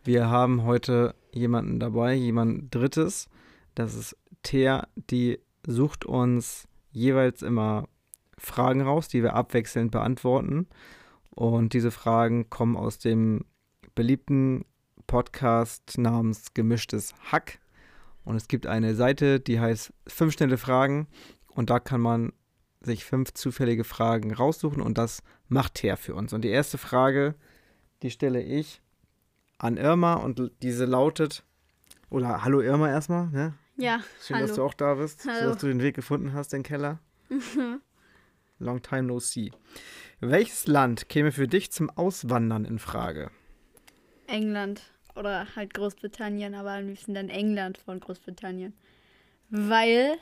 Wir haben heute jemanden dabei, jemand Drittes. Das ist Thea, die sucht uns jeweils immer Fragen raus, die wir abwechselnd beantworten. Und diese Fragen kommen aus dem beliebten Podcast namens Gemischtes Hack. Und es gibt eine Seite, die heißt 5 schnelle Fragen. Und da kann man sich 5 zufällige Fragen raussuchen und das macht Thea für uns. Und die erste Frage, die stelle ich an Irma und diese lautet, oder hallo Irma erstmal, ne? Ja, Schön, hallo. dass du auch da bist, Hallo. so dass du den Weg gefunden hast, den Keller. Long time no see. Welches Land käme für dich zum Auswandern in Frage? England oder halt Großbritannien, aber am liebsten dann England von Großbritannien. Weil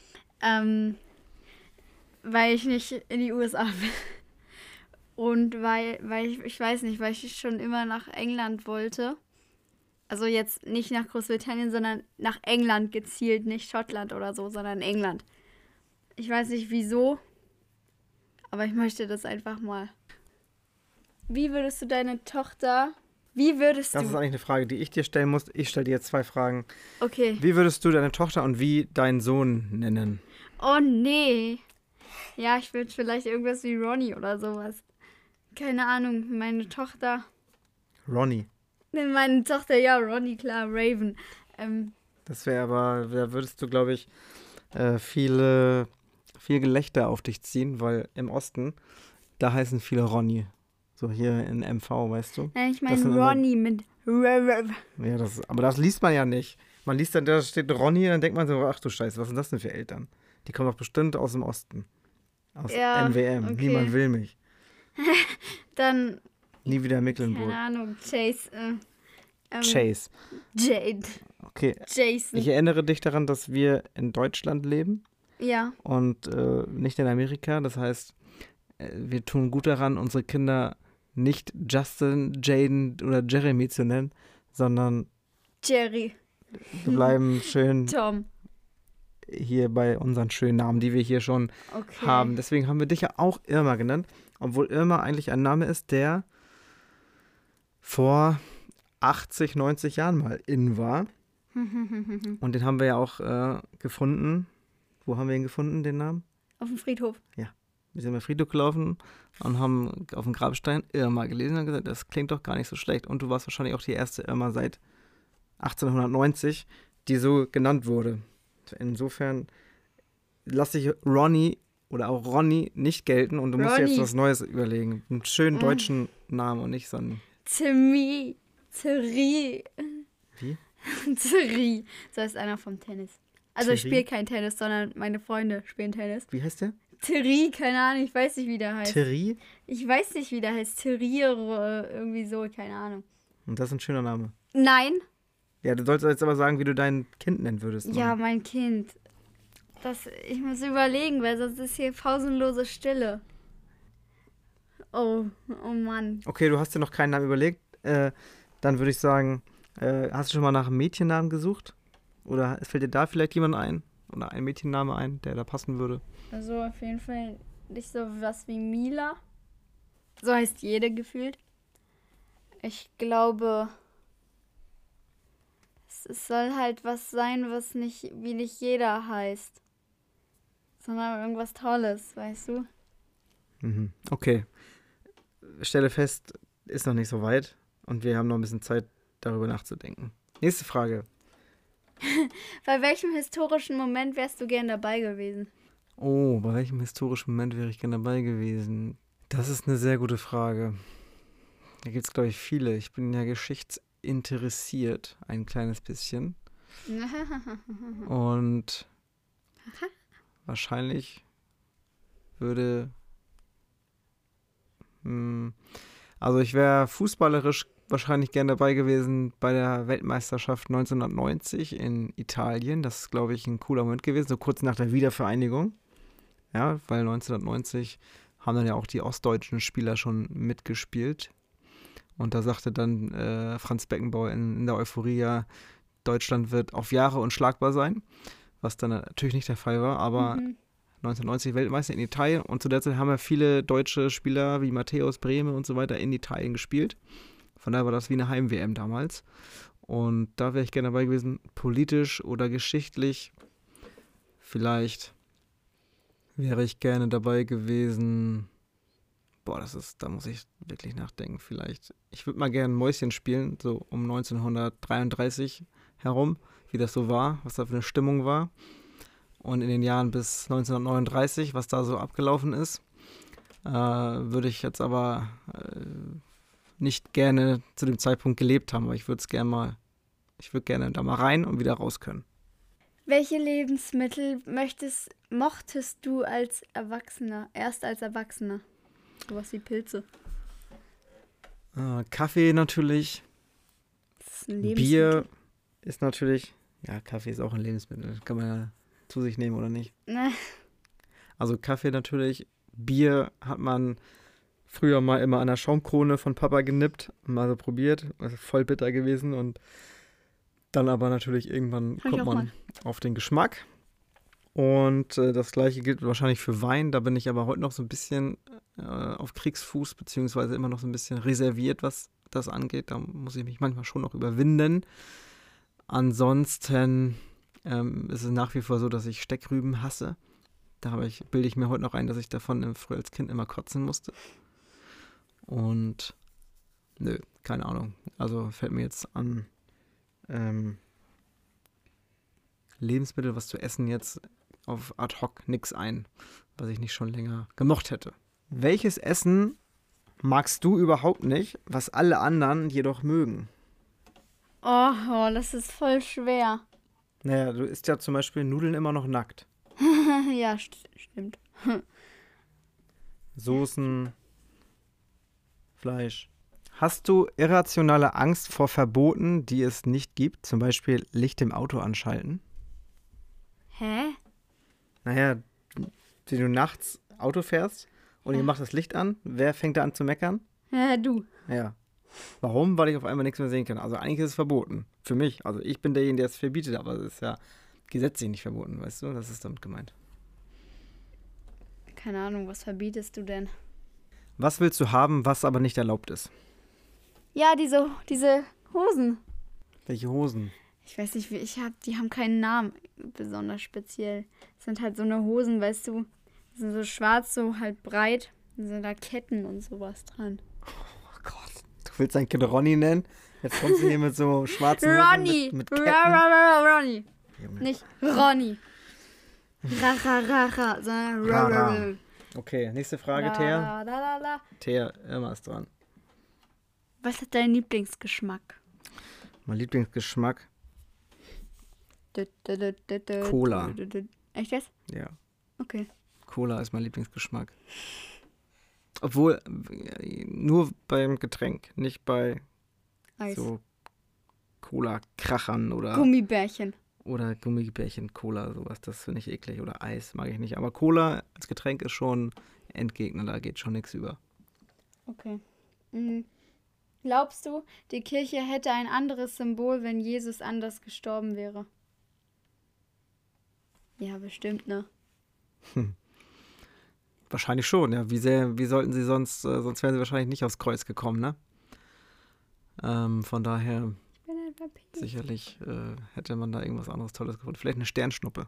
ich nicht in die USA will. Und weil ich weiß nicht, weil ich schon immer nach England wollte. Also jetzt nicht nach Großbritannien, sondern nach England gezielt, nicht Schottland oder so, sondern England. Ich weiß nicht wieso, aber ich möchte das einfach mal. Wie würdest du deine Tochter, Das ist eigentlich eine Frage, die ich dir stellen muss. Ich stelle dir jetzt 2 Fragen. Okay. Wie würdest du deine Tochter und wie deinen Sohn nennen? Oh nee. Ja, ich würde vielleicht irgendwas wie Ronny oder sowas. Keine Ahnung, meine Tochter. Ronny. Meine Tochter, ja, Ronny, klar, Raven. Das wäre aber, da würdest du, glaube ich, viel Gelächter auf dich ziehen, weil im Osten, da heißen viele Ronny. So hier in MV, weißt du? Nein, ich Das meine sind immer- Ronny mit Ja, aber das liest man ja nicht. Man liest dann, da steht Ronny, dann denkt man so, ach du Scheiße, was sind das denn für Eltern? Die kommen doch bestimmt aus dem Osten. Aus Ja, NWM. okay. Niemand will mich. Dann, Nie wieder Mecklenburg. keine Ahnung, Chase. Chase. Jade. Okay. Jason. Ich erinnere dich daran, dass wir in Deutschland leben Ja. und nicht in Amerika. Das heißt, wir tun gut daran, unsere Kinder nicht Justin, Jaden oder Jeremy zu nennen, sondern Jerry. wir bleiben schön Tom. hier bei unseren schönen Namen, die wir hier schon Okay. haben. Deswegen haben wir dich ja auch Irma genannt, obwohl Irma eigentlich ein Name ist, der vor 80, 90 Jahren mal in war. Und den haben wir ja auch gefunden. Wo haben wir ihn gefunden, den Namen? Auf dem Friedhof. Wir sind auf Friedhof gelaufen und haben auf dem Grabstein Irma gelesen und gesagt, das klingt doch gar nicht so schlecht. Und du warst wahrscheinlich auch die erste Irma seit 1890, die so genannt wurde. Insofern lasse ich Ronny oder auch Ronny nicht gelten und du musst dir jetzt Ronny. was Neues überlegen. Einen schönen deutschen Namen und nicht so einen... Thierry. Wie? Thierry. So heißt einer vom Tennis. Also ich Thierry? spiele kein Tennis, sondern meine Freunde spielen Tennis. Wie heißt der? Thierry, keine Ahnung, ich weiß nicht, wie der heißt. Thierry? Ich weiß nicht, wie der heißt. Thierry oder irgendwie so, keine Ahnung. Und das ist ein schöner Name. Nein. Ja, du sollst jetzt aber sagen, wie du dein Kind nennen würdest. Mann. Ja, mein Kind. Ich muss überlegen, weil sonst ist hier pausenlose Stille. Oh Mann. Okay, du hast dir noch keinen Namen überlegt. Dann würde ich sagen, hast du schon mal nach einem Mädchennamen gesucht? Oder fällt dir da vielleicht jemand ein? Oder ein Mädchenname ein, der da passen würde? Also auf jeden Fall nicht so was wie Mila. So heißt jede gefühlt. Ich glaube, es soll halt was sein, was nicht jeder heißt. Sondern irgendwas Tolles, weißt du? Mhm. Okay. Stelle fest, ist noch nicht so weit. Und wir haben noch ein bisschen Zeit, darüber nachzudenken. Nächste Frage. Bei welchem historischen Moment wärst du gern dabei gewesen? Oh, bei welchem historischen Moment wäre ich gerne dabei gewesen? Das ist eine sehr gute Frage. Da gibt es, glaube ich, viele. Ich bin ja geschichtsinteressiert, ein kleines bisschen. Und wahrscheinlich würde... Also ich wäre fußballerisch wahrscheinlich gern dabei gewesen bei der Weltmeisterschaft 1990 in Italien. Das ist, glaube ich, ein cooler Moment gewesen, so kurz nach der Wiedervereinigung. Ja, weil 1990 haben dann ja auch die ostdeutschen Spieler schon mitgespielt. Und da sagte dann Franz Beckenbauer in der Euphorie, ja, Deutschland wird auf Jahre unschlagbar sein, was dann natürlich nicht der Fall war, aber 1990 Weltmeister in Italien und zu der Zeit haben ja viele deutsche Spieler wie Matthäus Brehme und so weiter in Italien gespielt. Von daher war das wie eine Heim-WM damals. Und da wäre ich gerne dabei gewesen, politisch oder geschichtlich. Vielleicht wäre ich gerne dabei gewesen. Boah, da muss ich wirklich nachdenken. Vielleicht, ich würde mal gerne Mäuschen spielen, so um 1933 herum, wie das so war, was da für eine Stimmung war. Und in den Jahren bis 1939, was da so abgelaufen ist. Würde ich jetzt aber nicht gerne zu dem Zeitpunkt gelebt haben, aber ich würde gerne da mal rein und wieder raus können. Welche Lebensmittel mochtest du als Erwachsener, erst als Erwachsener? Sowas wie Pilze. Kaffee natürlich. Das ist ein Lebensmittel. Bier ist natürlich, ja, Kaffee ist auch ein Lebensmittel. Kann man ja zu sich nehmen oder nicht. Also Kaffee natürlich. Bier hat man früher mal immer an der Schaumkrone von Papa genippt, mal so probiert. Also voll bitter gewesen und dann aber natürlich irgendwann kommt man auf den Geschmack. Und das gleiche gilt wahrscheinlich für Wein. Da bin ich aber heute noch so ein bisschen auf Kriegsfuß, beziehungsweise immer noch so ein bisschen reserviert, was das angeht. Da muss ich mich manchmal schon noch überwinden. Ansonsten ist es nach wie vor so, dass ich Steckrüben hasse. Bilde ich mir heute noch ein, dass ich davon früher als Kind immer kotzen musste. Und nö, keine Ahnung. Also fällt mir jetzt an Lebensmittel, was zu essen jetzt auf ad hoc nix ein, was ich nicht schon länger gemocht hätte. Welches Essen magst du überhaupt nicht, was alle anderen jedoch mögen? Oh, das ist voll schwer. Naja, du isst ja zum Beispiel Nudeln immer noch nackt. Ja, stimmt. Soßen, Fleisch. Hast du irrationale Angst vor Verboten, die es nicht gibt? Zum Beispiel Licht im Auto anschalten? Hä? Naja, wenn du nachts Auto fährst und ihr macht das Licht an, wer fängt da an zu meckern? Ja, du. Ja. Warum? Weil ich auf einmal nichts mehr sehen kann. Also eigentlich ist es verboten. Für mich. Also ich bin derjenige, der es verbietet, aber es ist ja gesetzlich nicht verboten, weißt du? Das ist damit gemeint. Keine Ahnung, was verbietest du denn? Was willst du haben, was aber nicht erlaubt ist? Ja, diese Hosen. Welche Hosen? Ich weiß nicht, die haben keinen Namen besonders speziell. Das sind halt so eine Hosen, weißt du, die sind so schwarz, so halt breit. Da sind da Ketten und sowas dran. Oh Gott, du willst dein Kind Ronny nennen? Jetzt kommst du hier mit so schwarzen Ronny! Hosen mit Ketten. Ronny! Junge. Nicht Ronny. Ra, sondern Ra. Okay, nächste Frage, Thea. La. Thea, immer ist dran. Was ist dein Lieblingsgeschmack? Mein Lieblingsgeschmack? Cola. Echt jetzt? Ja. Okay. Cola ist mein Lieblingsgeschmack. Obwohl, nur beim Getränk, nicht bei Eis. so Cola-Krachern oder Gummibärchen. Oder Gummibärchen, Cola, sowas. Das finde ich eklig. Oder Eis mag ich nicht. Aber Cola als Getränk ist schon Endgegner, da geht schon nichts über. Okay. Glaubst du, die Kirche hätte ein anderes Symbol, wenn Jesus anders gestorben wäre? Ja, bestimmt, ne? Wahrscheinlich schon, ja. Wie sollten sie sonst wären sie wahrscheinlich nicht aufs Kreuz gekommen, ne? Von daher, Ich bin ein Vampir. sicherlich hätte man da irgendwas anderes Tolles gefunden. Vielleicht eine Sternschnuppe.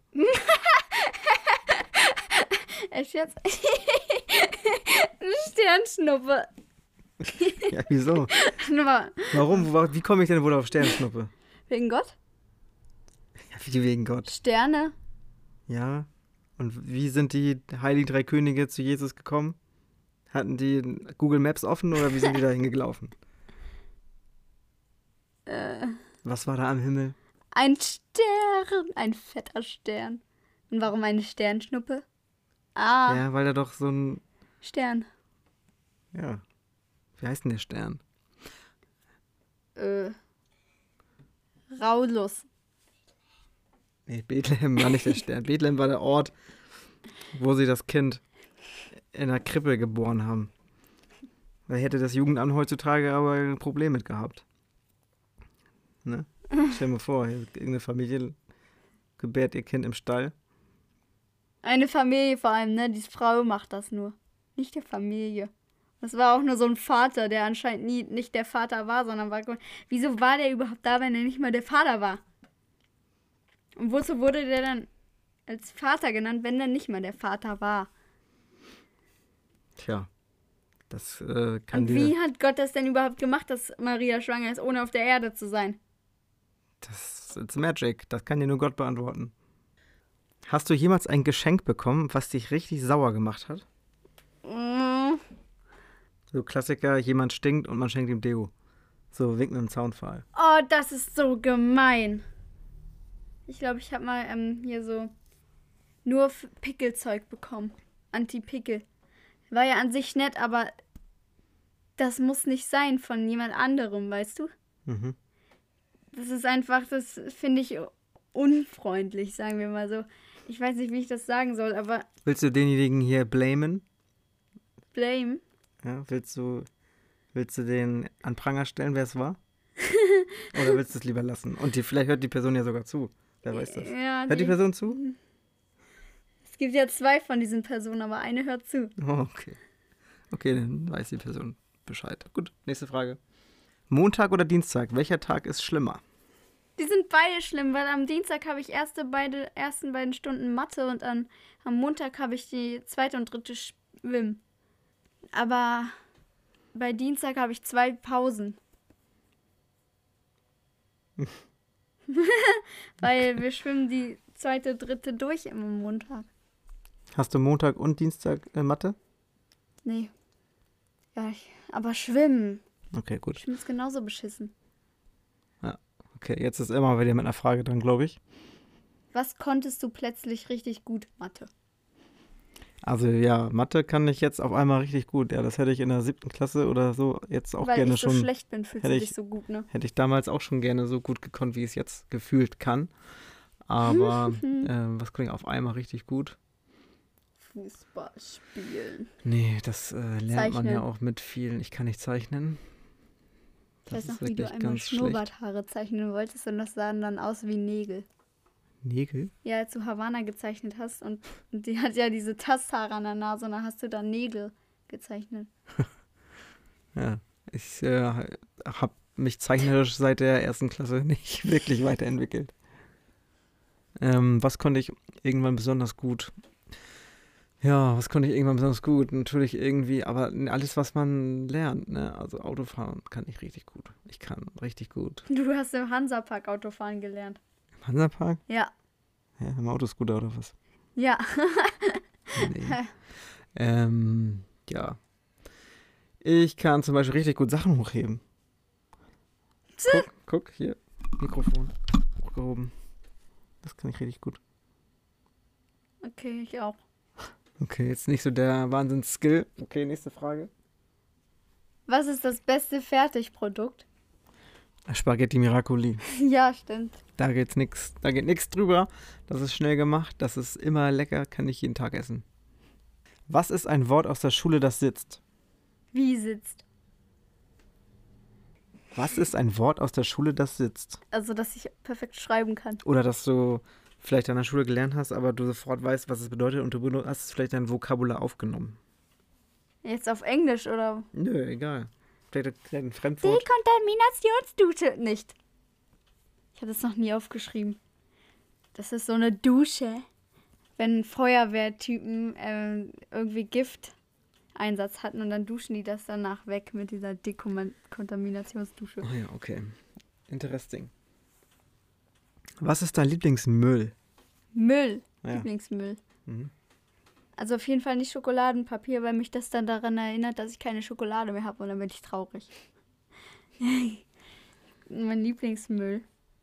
Echt jetzt? Eine Sternschnuppe. Ja, wieso? Nur Warum? Wie komme ich denn wohl auf Sternschnuppe? wegen Gott? Ja, wie wegen Gott. Sterne? Ja. Und wie sind die Heiligen Drei Könige zu Jesus gekommen? Hatten die Google Maps offen oder wie sind die da hingelaufen? Was war da am Himmel? Ein Stern. Ein fetter Stern. Und warum eine Sternschnuppe? Ah, Ja, weil da doch so ein, Stern. ja, wie heißt denn der Stern? Raulus. Nee, Bethlehem war nicht der Stern. Bethlehem war der Ort, wo sie das Kind in der Krippe geboren haben. Da hätte das Jugendamt heutzutage aber ein Problem mit gehabt. Ne? Stell dir mal vor, irgendeine Familie gebärt ihr Kind im Stall. Eine Familie vor allem, ne? Die Frau macht das nur. Nicht die Familie. Das war auch nur so ein Vater, der anscheinend nicht der Vater war, sondern war... Wieso war der überhaupt da, wenn er nicht mal der Vater war? Und wozu wurde der dann als Vater genannt, wenn er nicht mal der Vater war? Tja, das kann Und wie hat Gott das denn überhaupt gemacht, dass Maria schwanger ist, ohne auf der Erde zu sein? Das ist Magic. Das kann dir nur Gott beantworten. Hast du jemals ein Geschenk bekommen, was dich richtig sauer gemacht hat? Mm, So Klassiker, jemand stinkt und man schenkt ihm Deo. So wink mit dem Zaunpfahl. Oh, das ist so gemein. Ich glaube, ich habe mal hier so nur Pickelzeug bekommen. Anti-Pickel. War ja an sich nett, aber das muss nicht sein von jemand anderem, weißt du? Mhm. Das ist einfach, das finde ich unfreundlich, sagen wir mal so. Ich weiß nicht, wie ich das sagen soll, aber Willst du denjenigen hier blamen? blame. Ja, willst du den an Pranger stellen, wer es war? Oder willst du es lieber lassen? Und vielleicht hört die Person ja sogar zu. Wer weiß das? Ja, Hört die Person zu? es gibt ja 2 von diesen Personen, aber eine hört zu. Oh, okay. Okay, dann weiß die Person Bescheid. Gut, nächste Frage. Montag oder Dienstag? Welcher Tag ist schlimmer? Die sind beide schlimm, weil am Dienstag habe ich ersten beiden Stunden Mathe und am Montag habe ich die 2. und 3. Schwimmen. Aber bei Dienstag habe ich 2 Pausen. Weil wir schwimmen die 2., 3. durch am Montag. Hast du Montag und Dienstag Mathe? Nee. Ja, aber schwimmen. Okay, gut. Schwimmen ist genauso beschissen. Okay, jetzt ist immer wieder mit einer Frage dran, glaube ich. Was konntest du plötzlich richtig gut? Mathe. Also ja, Mathe kann ich jetzt auf einmal richtig gut. Ja, das hätte ich in der 7. Klasse oder so jetzt auch Weil gerne ich so schon. schlecht bin, fühlst du hätte dich ich- so gut, ne? Hätte ich damals auch schon gerne so gut gekonnt, wie ich es jetzt gefühlt kann. Aber was kann ich auf einmal richtig gut? Fußball spielen. Nee, das lernt man ja Zeichnen. auch mit vielen. Ich kann nicht zeichnen. Ich weiß Das ist noch, wie du wirklich einmal ganz schlecht. Schnurrbarthaare zeichnen wolltest und das sahen dann aus wie Nägel. Nägel? Ja, als du Havanna gezeichnet hast und die hat ja diese Tasthaare an der Nase und dann hast du da Nägel gezeichnet. Ja, ich habe mich zeichnerisch seit der 1. Klasse nicht wirklich weiterentwickelt. Was konnte ich irgendwann besonders gut? Ja, was konnte ich irgendwann besonders gut? Natürlich irgendwie, aber alles, was man lernt, ne? Also Autofahren kann ich richtig gut. Ich kann richtig gut. Du hast im Hansapark Autofahren gelernt. Im Hansapark? Ja. Ja, im Autoscooter oder was? Ja. Nee. Ja. Ich kann zum Beispiel richtig gut Sachen hochheben. Guck, hier, Mikrofon hochgehoben. Das kann ich richtig gut. Okay, ich auch. Okay, jetzt nicht so der Wahnsinns-Skill. Okay, nächste Frage. Was ist das beste Fertigprodukt? Spaghetti Miracoli. Ja, stimmt. Da geht nichts drüber. Das ist schnell gemacht, das ist immer lecker, kann ich jeden Tag essen. Was ist ein Wort aus der Schule, das sitzt? Wie sitzt? Was ist ein Wort aus der Schule, das sitzt? Also, dass ich perfekt schreiben kann. Oder dass du vielleicht an der Schule gelernt hast, aber du sofort weißt, was es bedeutet und du hast vielleicht dein Vokabular aufgenommen. Jetzt auf Englisch oder? Nö, egal. Vielleicht ein Fremdwort. Dekontaminationsdusche nicht. Ich habe das noch nie aufgeschrieben. Das ist so eine Dusche. Wenn Feuerwehrtypen irgendwie Gifteinsatz hatten und dann duschen die das danach weg mit dieser Dekontaminationsdusche. Oh ja, okay. Interesting. Was ist dein Lieblingsmüll? Müll. Ja. Lieblingsmüll. Mhm. Also auf jeden Fall nicht Schokoladenpapier, weil mich das dann daran erinnert, dass ich keine Schokolade mehr habe und dann bin ich traurig. Mein Lieblingsmüll.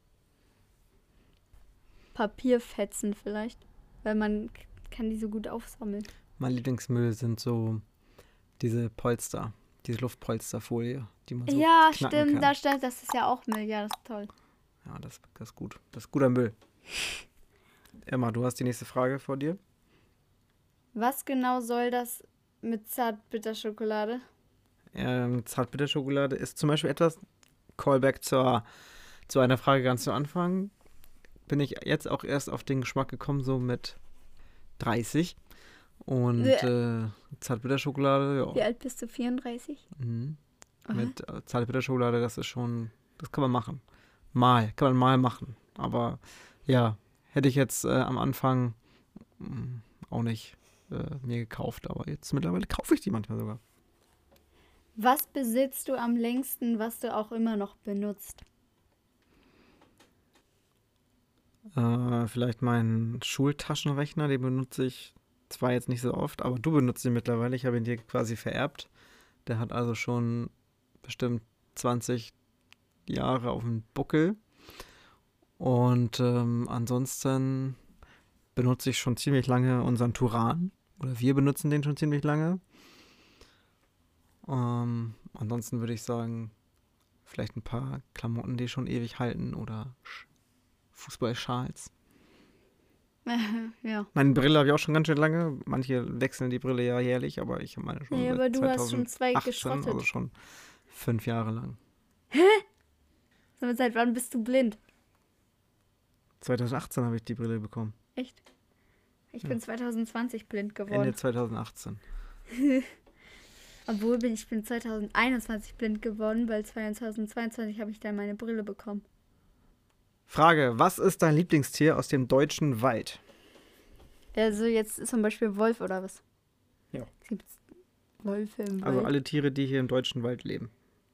Papierfetzen vielleicht, weil man kann die so gut aufsammeln. Mein Lieblingsmüll sind so diese Polster, diese Luftpolsterfolie, die man so Ja, knacken stimmt, kann. da stand, das ist ja auch Müll, ja, das ist toll. Ja, das ist gut. Das ist guter Müll. Emma, du hast die nächste Frage vor dir. Was genau soll das mit Zartbitterschokolade? Zartbitterschokolade ist zum Beispiel etwas, Callback zu einer Frage ganz zu Anfang, bin ich jetzt auch erst auf den Geschmack gekommen, so mit 30. Und Zartbitterschokolade, Wie ja. alt bist du? 34? Mhm. Aha. Mit Zartbitterschokolade, das ist schon, das kann man machen. Kann man mal machen. Aber ja, hätte ich jetzt am Anfang auch nicht mir gekauft, aber jetzt mittlerweile kaufe ich die manchmal sogar. Was besitzt du am längsten, was du auch immer noch benutzt? Vielleicht meinen Schultaschenrechner, den benutze ich zwar jetzt nicht so oft, aber du benutzt ihn mittlerweile. Ich habe ihn dir quasi vererbt. Der hat also schon bestimmt 20 Jahre auf dem Buckel. Und ansonsten benutze ich schon ziemlich lange unseren Turan. Oder wir benutzen den schon ziemlich lange. Ansonsten würde ich sagen, vielleicht ein paar Klamotten, die schon ewig halten oder Fußballschals. Ja. Meine Brille habe ich auch schon ganz schön lange. Manche wechseln die Brille ja jährlich, aber ich habe meine schon Nee, seit aber du hast schon 2 2018, geschrottet. also schon 5 Jahre lang. Sag mal, seit wann bist du blind? 2018 habe ich die Brille bekommen. Echt? Ich Ja. bin 2020 blind Ende geworden. 2018. Obwohl ich bin 2021 blind geworden, weil 2022 habe ich dann meine Brille bekommen. Frage, was ist dein Lieblingstier aus dem deutschen Wald? Also jetzt zum Beispiel Wolf oder was? Ja. Gibt's Wölfe im Also Wald? alle Tiere, die hier im deutschen Wald leben.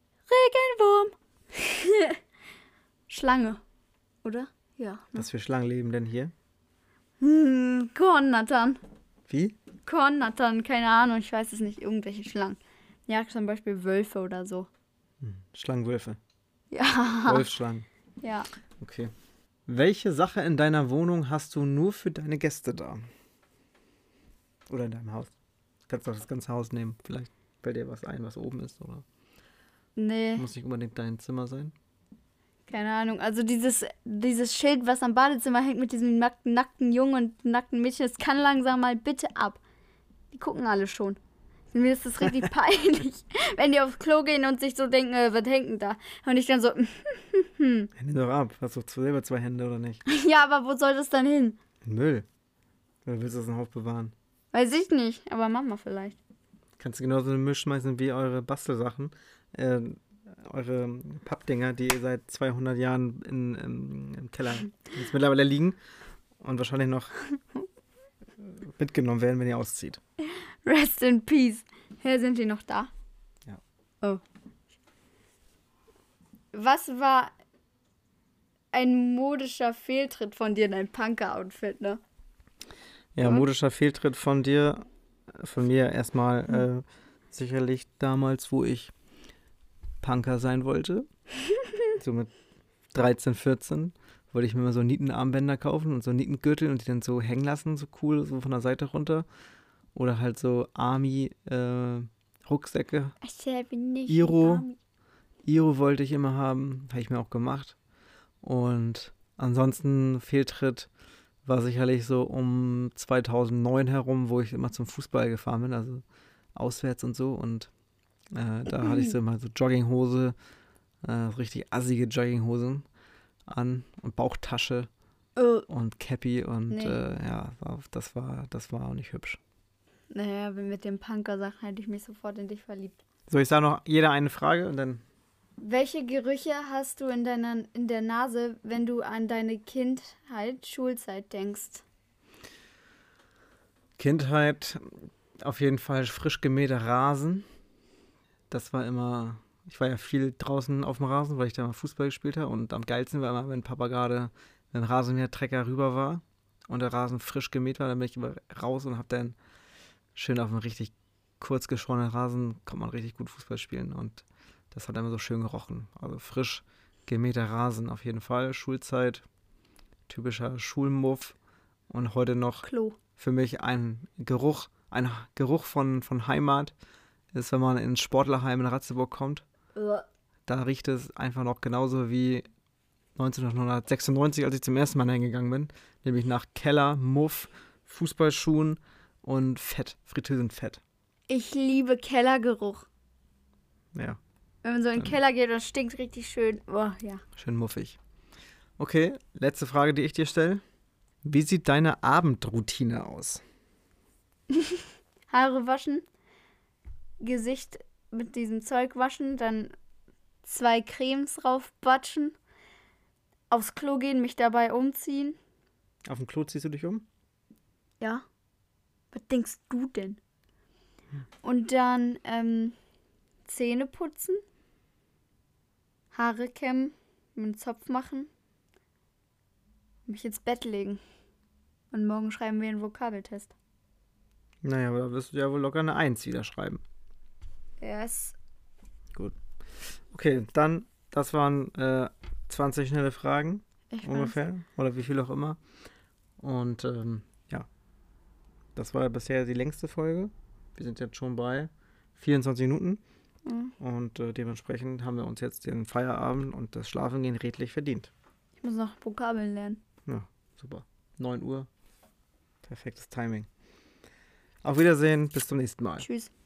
Regenwurm. Schlange, oder? Ja. Ne? Was für Schlangen leben denn hier? Kornnattern. Wie? Kornnattern, keine Ahnung, ich weiß es nicht. Irgendwelche Schlangen. Ja, zum Beispiel Wölfe oder so. Schlangenwölfe. Ja. Wolfsschlangen. Ja. Okay. Welche Sache in deiner Wohnung hast du nur für deine Gäste da? Oder in deinem Haus? Kannst du auch das ganze Haus nehmen. Vielleicht fällt dir was ein, was oben ist. Oder Nee, muss nicht unbedingt dein Zimmer sein. keine Ahnung. Also dieses Schild, was am Badezimmer hängt mit diesem nackten Jungen und nackten Mädchen, das kann langsam mal bitte ab. Die gucken alle schon. Mir ist das richtig peinlich, wenn die aufs Klo gehen und sich so denken, was hängt denn da? Und ich dann so, Hände doch ab. Hast du selber 2 Hände oder nicht? ja, aber wo soll das dann hin? In Müll. Oder willst du das im Haus bewahren? Weiß ich nicht, aber Mama vielleicht. Kannst du genauso in den Müll schmeißen wie eure Bastelsachen. Eure Pappdinger, die seit 200 Jahren im Keller jetzt mittlerweile liegen und wahrscheinlich noch mitgenommen werden, wenn ihr auszieht. Rest in peace. Hier sind die noch da? Ja. Oh. Was war ein modischer Fehltritt von dir in dein Punker-Outfit, ne? Ja, Und? modischer Fehltritt von mir erstmal sicherlich damals, wo ich Punker sein wollte. So mit 13, 14 wollte ich mir mal so Nietenarmbänder kaufen und so Nietengürtel und die dann so hängen lassen, so cool, so von der Seite runter. Oder halt so Army-Rucksäcke. Iro wollte ich immer haben, habe ich mir auch gemacht. Und ansonsten Fehltritt war sicherlich so um 2009 herum, wo ich immer zum Fußball gefahren bin, also auswärts und so. Und da hatte ich so immer so Jogginghose, richtig assige Jogginghosen an und Bauchtasche und Cappy und Nee. ja, das war auch nicht hübsch. Naja, mit den Punker-Sachen hätte ich mich sofort in dich verliebt. So, ich sage noch jeder eine Frage und dann Welche Gerüche hast du in der Nase, wenn du an deine Kindheit, Schulzeit denkst? Kindheit, auf jeden Fall frisch gemähter Rasen. Das war immer, ich war ja viel draußen auf dem Rasen, weil ich da mal Fußball gespielt habe. Und am geilsten war immer, wenn Papa gerade mit dem Rasenmähertrecker rüber war und der Rasen frisch gemäht war, dann bin ich immer raus und habe dann schön auf einem richtig kurz geschorenen Rasen, kann man richtig gut Fußball spielen. Und das hat immer so schön gerochen. Also frisch gemähter Rasen auf jeden Fall. Schulzeit, typischer Schulmuff. Und heute noch Klo. für mich ein Geruch von Heimat ist, wenn man ins Sportlerheim in Ratzeburg kommt. Da riecht es einfach noch genauso wie 1996, als ich zum ersten Mal hingegangen bin. Nämlich nach Keller, Muff, Fußballschuhen und Fett, Fritteusenfett. Ich liebe Kellergeruch. Ja, Wenn man so in den Keller geht, das stinkt richtig schön. Oh, ja. schön muffig. Okay, letzte Frage, die ich dir stelle. Wie sieht deine Abendroutine aus? Haare waschen, Gesicht mit diesem Zeug waschen, dann 2 Cremes raufbatschen, aufs Klo gehen, mich dabei umziehen. Auf dem Klo ziehst du dich um? Ja. Was denkst du denn? Und dann Zähne putzen, Haare kämmen, mit einem Zopf machen, mich ins Bett legen. Und morgen schreiben wir einen Vokabeltest. Naja, aber da wirst du ja wohl locker eine 1 wieder schreiben. Yes. Gut. Okay, dann, das waren 20 schnelle Fragen Ich ungefähr. Oder wie viel auch immer. Und ja, das war bisher die längste Folge. Wir sind jetzt schon bei 24 Minuten. Mhm. Und dementsprechend haben wir uns jetzt den Feierabend und das Schlafengehen redlich verdient. Ich muss noch Vokabeln lernen. Ja, super. 9 Uhr. Perfektes Timing. Auf Wiedersehen, bis zum nächsten Mal. Tschüss.